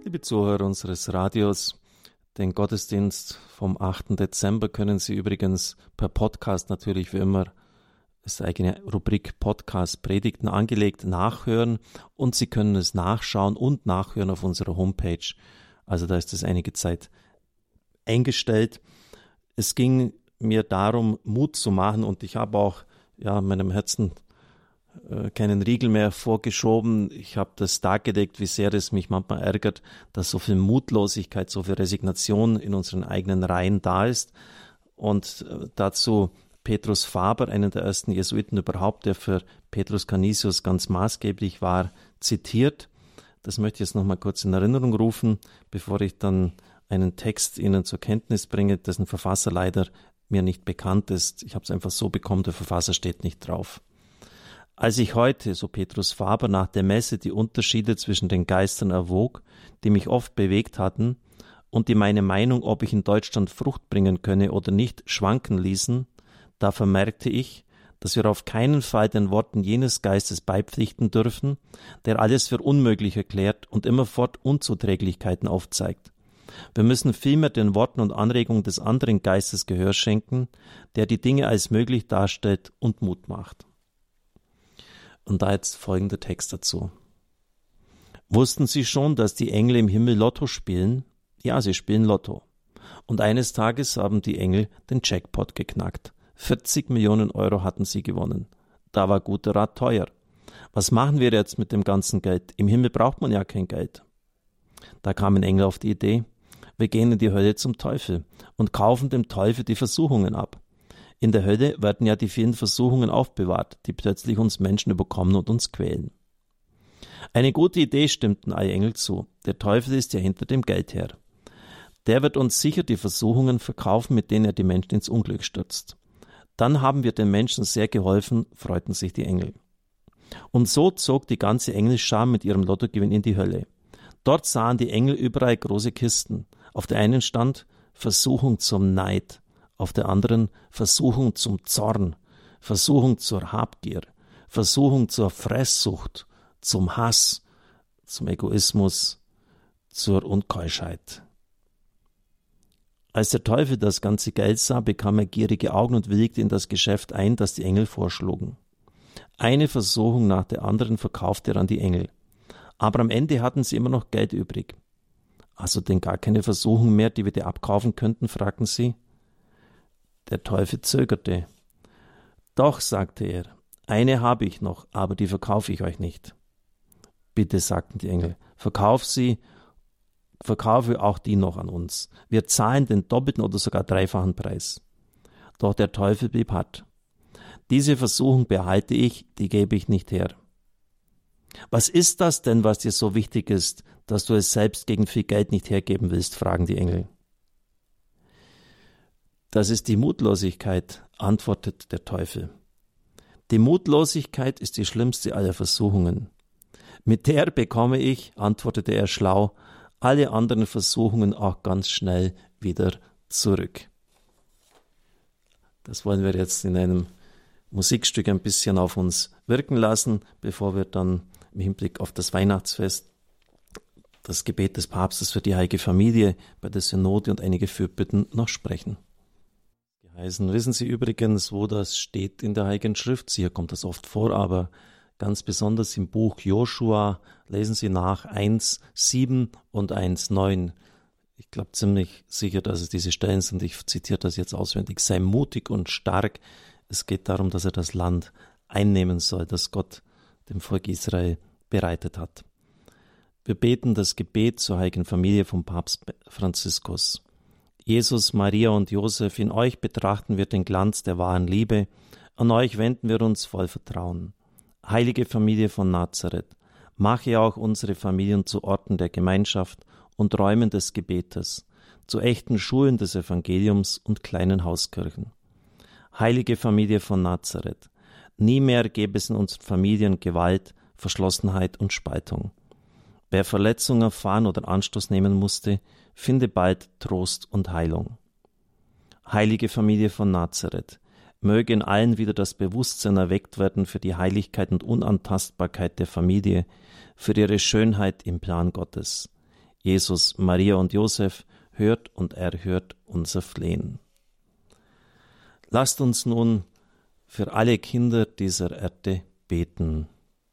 Liebe Zuhörer unseres Radios, den Gottesdienst vom 8. Dezember können Sie übrigens per Podcast natürlich wie immer, ist eine eigene Rubrik Podcast Predigten angelegt, nachhören und Sie können es nachschauen und nachhören auf unserer Homepage. Also da ist es einige Zeit eingestellt. Es ging mir darum, Mut zu machen und ich habe auch meinem Herzen keinen Riegel mehr vorgeschoben. Ich habe das dargelegt, wie sehr es mich manchmal ärgert, dass so viel Mutlosigkeit, so viel Resignation in unseren eigenen Reihen da ist. Und dazu Petrus Faber, einen der ersten Jesuiten überhaupt, der für Petrus Canisius ganz maßgeblich war, zitiert. Das möchte ich jetzt noch mal kurz in Erinnerung rufen, bevor ich dann einen Text Ihnen zur Kenntnis bringe, dessen Verfasser leider mir nicht bekannt ist. Ich habe es einfach so bekommen, der Verfasser steht nicht drauf. Als ich heute, so Petrus Faber, nach der Messe die Unterschiede zwischen den Geistern erwog, die mich oft bewegt hatten und die meine Meinung, ob ich in Deutschland Frucht bringen könne oder nicht, schwanken ließen, da vermerkte ich, dass wir auf keinen Fall den Worten jenes Geistes beipflichten dürfen, der alles für unmöglich erklärt und immerfort Unzuträglichkeiten aufzeigt. Wir müssen vielmehr den Worten und Anregungen des anderen Geistes Gehör schenken, der die Dinge als möglich darstellt und Mut macht. Und da jetzt folgender Text dazu. Wussten Sie schon, dass die Engel im Himmel Lotto spielen? Ja, sie spielen Lotto. Und eines Tages haben die Engel den Jackpot geknackt. 40 Millionen Euro hatten sie gewonnen. Da war guter Rat teuer. Was machen wir jetzt mit dem ganzen Geld? Im Himmel braucht man ja kein Geld. Da kam ein Engel auf die Idee, wir gehen in die Hölle zum Teufel und kaufen dem Teufel die Versuchungen ab. In der Hölle werden ja die vielen Versuchungen aufbewahrt, die plötzlich uns Menschen überkommen und uns quälen. Eine gute Idee, stimmten alle Engel zu. Der Teufel ist ja hinter dem Geld her. Der wird uns sicher die Versuchungen verkaufen, mit denen er die Menschen ins Unglück stürzt. Dann haben wir den Menschen sehr geholfen, freuten sich die Engel. Und so zog die ganze Engelschar mit ihrem Lottogewinn in die Hölle. Dort sahen die Engel überall große Kisten. Auf der einen stand Versuchung zum Neid, auf der anderen Versuchung zum Zorn, Versuchung zur Habgier, Versuchung zur Fresssucht, zum Hass, zum Egoismus, zur Unkeuschheit. Als der Teufel das ganze Geld sah, bekam er gierige Augen und willigte in das Geschäft ein, das die Engel vorschlugen. Eine Versuchung nach der anderen verkaufte er an die Engel. Aber am Ende hatten sie immer noch Geld übrig. Also denn gar keine Versuchung mehr, die wir dir abkaufen könnten, fragten sie. Der Teufel zögerte. Doch, sagte er, eine habe ich noch, aber die verkaufe ich euch nicht. Bitte, sagten die Engel, verkaufe auch die noch an uns. Wir zahlen den doppelten oder sogar dreifachen Preis. Doch der Teufel blieb hart. Diese Versuchung behalte ich, die gebe ich nicht her. Was ist das denn, was dir so wichtig ist, dass du es selbst gegen viel Geld nicht hergeben willst, fragen die Engel. Das ist die Mutlosigkeit, antwortet der Teufel. Die Mutlosigkeit ist die schlimmste aller Versuchungen. Mit der bekomme ich, antwortete er schlau, alle anderen Versuchungen auch ganz schnell wieder zurück. Das wollen wir jetzt in einem Musikstück ein bisschen auf uns wirken lassen, bevor wir dann im Hinblick auf das Weihnachtsfest das Gebet des Papstes für die Heilige Familie bei der Synode und einige Fürbitten noch sprechen. Wissen Sie übrigens, wo das steht in der Heiligen Schrift? Hier kommt das oft vor, aber ganz besonders im Buch Joschua, lesen Sie nach 1,7 und 1,9. Ich glaube ziemlich sicher, dass es diese Stellen sind. Ich zitiere das jetzt auswendig. Sei mutig und stark. Es geht darum, dass er das Land einnehmen soll, das Gott dem Volk Israel bereitet hat. Wir beten das Gebet zur Heiligen Familie vom Papst Franziskus. Jesus, Maria und Josef, in euch betrachten wir den Glanz der wahren Liebe, an euch wenden wir uns voll Vertrauen. Heilige Familie von Nazareth, mache auch unsere Familien zu Orten der Gemeinschaft und Räumen des Gebetes, zu echten Schulen des Evangeliums und kleinen Hauskirchen. Heilige Familie von Nazareth, nie mehr gäbe es in unseren Familien Gewalt, Verschlossenheit und Spaltung. Wer Verletzungen erfahren oder Anstoß nehmen musste, finde bald Trost und Heilung. Heilige Familie von Nazareth, möge in allen wieder das Bewusstsein erweckt werden für die Heiligkeit und Unantastbarkeit der Familie, für ihre Schönheit im Plan Gottes. Jesus, Maria und Josef, hört und erhört unser Flehen. Lasst uns nun für alle Kinder dieser Erde beten.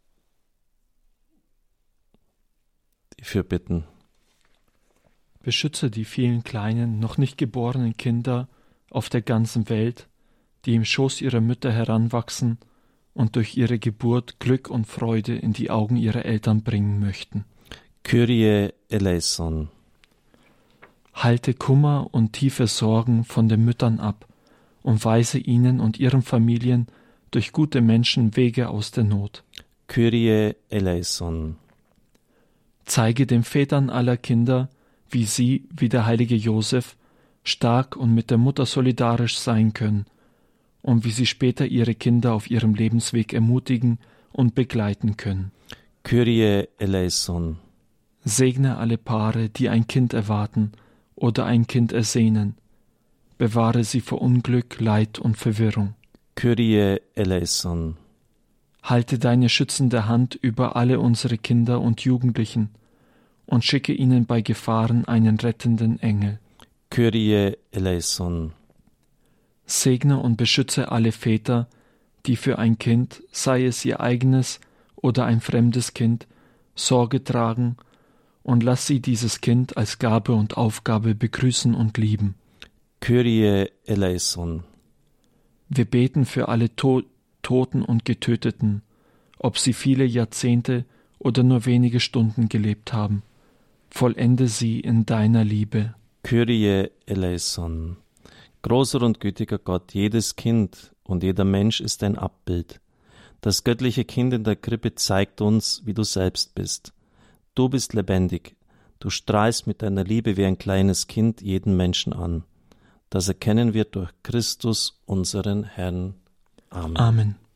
Die Fürbitten. Beschütze die vielen kleinen, noch nicht geborenen Kinder auf der ganzen Welt, die im Schoß ihrer Mütter heranwachsen und durch ihre Geburt Glück und Freude in die Augen ihrer Eltern bringen möchten. Kyrie eleison. Halte Kummer und tiefe Sorgen von den Müttern ab und weise ihnen und ihren Familien durch gute Menschen Wege aus der Not. Kyrie eleison. Zeige den Vätern aller Kinder, wie sie, wie der heilige Josef, stark und mit der Mutter solidarisch sein können und wie sie später ihre Kinder auf ihrem Lebensweg ermutigen und begleiten können. Kyrie eleison. Segne alle Paare, die ein Kind erwarten oder ein Kind ersehnen. Bewahre sie vor Unglück, Leid und Verwirrung. Kyrie eleison. Halte deine schützende Hand über alle unsere Kinder und Jugendlichen und schicke ihnen bei Gefahren einen rettenden Engel. Kyrie eleison. Segne und beschütze alle Väter, die für ein Kind, sei es ihr eigenes oder ein fremdes Kind, Sorge tragen, und lass sie dieses Kind als Gabe und Aufgabe begrüßen und lieben. Kyrie eleison. Wir beten für alle Toten und Getöteten, ob sie viele Jahrzehnte oder nur wenige Stunden gelebt haben. Vollende sie in deiner Liebe. Kyrie eleison. Großer und gütiger Gott, jedes Kind und jeder Mensch ist ein Abbild. Das göttliche Kind in der Krippe zeigt uns, wie du selbst bist. Du bist lebendig. Du strahlst mit deiner Liebe wie ein kleines Kind jeden Menschen an. Das erkennen wir durch Christus, unseren Herrn. Amen. Amen.